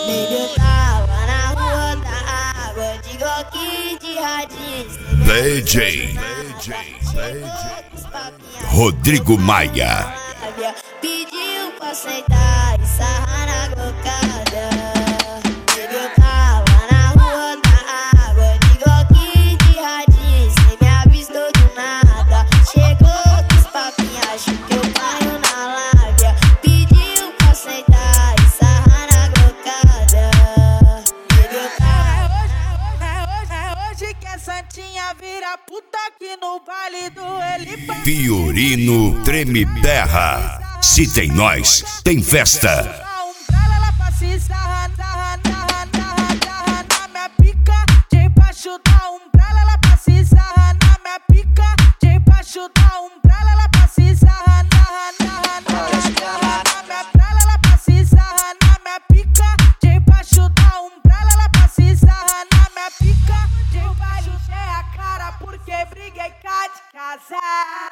Baby, eu tava na rua da água, de goque de radinho. DJ Rodrigo Maia Pediu pra sentar e sarrar na gocada. Baby, eu tava na rua da água, de goque de radinho. Cê me avistou do nada. Chegou com os papinhos, acho que eu caio na lábia. Pediu pra sentar e sarrar na gocada. Baby, eu tava. É hoje que a Santinha vira puta aqui no baile do Elipã. Fiorino Treme Terra. Se tem nós, tem festa. Ela pra se sarrar na minha pica. Debaixo da umbrella, ela pra se sarrar na minha pica. Debaixo da umbrella, ela pra se sarrar na minha umbrella, ela pra se sarrar na minha pica. Debaixo da umbrella, ela pra se sarrar na minha pica. Debaixo é a cara porque briguei cá de casar.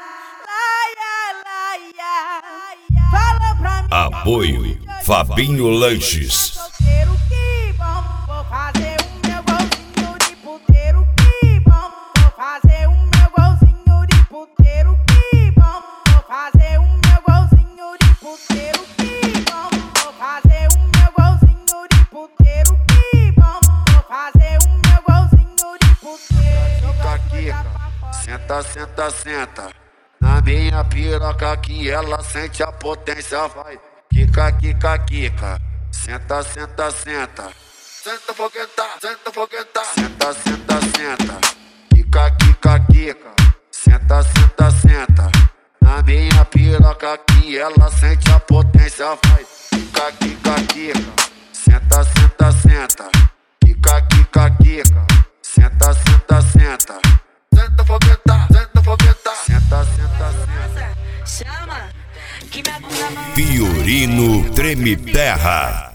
Fala pra mim. Apoio Fabinho Lanches. Solteiro que bom, vou fazer o meu golzinho de puteiro que bom. Vou fazer o meu golzinho de puteiro que bom. Vou fazer o meu golzinho de puteiro que bom. Vou fazer o meu golzinho de puteiro que bom. Vou fazer o meu golzinho de puteiro. Kika, senta, senta, senta. Na minha piroca que ela sente a potência, vai. Kika, kika, kika. Senta, senta, senta. Senta, fogueta, senta, fogueta. Senta, senta, senta. Kika, kika, kika. Senta, senta, senta. Na minha piroca que ela sente a potência, vai. Kika, kika, kika. Senta, senta, senta. Kika, kika, kika. Senta, senta, senta. Senta, fogueta, senta, fogueta. Senta, senta, senta. Chama que minha bunda Fiorino Treme Terra.